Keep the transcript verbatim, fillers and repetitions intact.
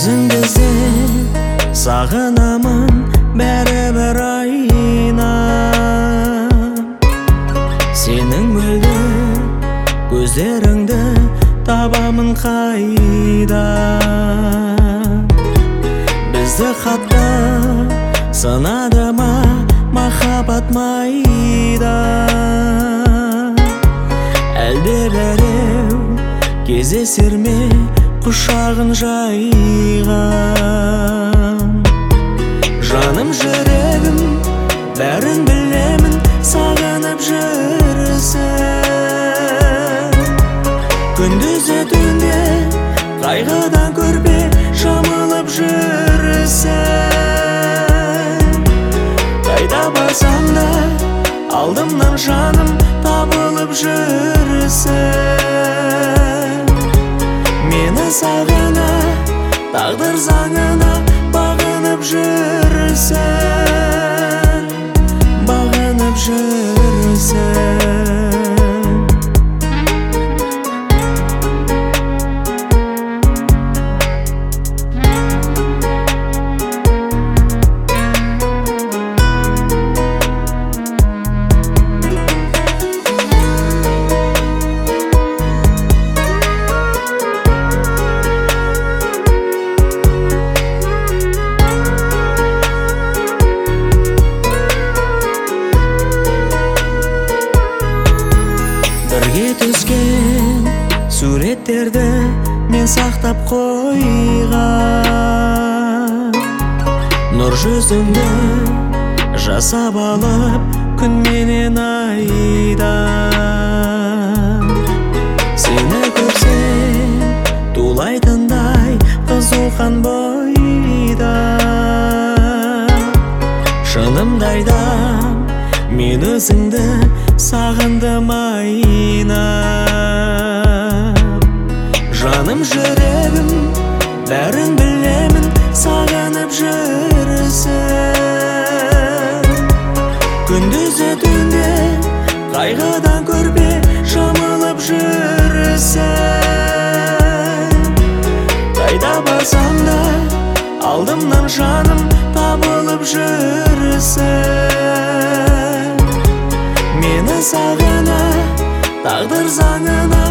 Өзіңді іздеп сағынамын бәрібір айнап. Сенің мөлдір көздеріңді табамын қайда. Бізді қатты сынады ма махаббат майда. Әлде біреу кездесер ме құшағын жайған. Жаным жүрегім бәрін білемін, сағынып жүрсің. Күндізі түнде қайғыдан көрпе жамылып жүрсің. Қайда барсам да алдымнан жаным табылып жүрсің. Мені сағына тағдыр заңына бағынып жүрсің. Бағынып жүрсің. Бірге түскен суреттерді мен сақтап қойған. Нұр жүзіңді жасап алып күн менен айда. Сені көрсем тулайтындай қызуқан бойда. Шынымды айтам, мен өзіңді сағындым айнап. Жаным жүрегім бәрін білемін, сағынып жүрсің. Күндізі түнде қайғыдан көрпе жамылып жүрсің. Қайда барсам да алдымнан жаным табылып жүрсің. Мені сағына тағдыр заңына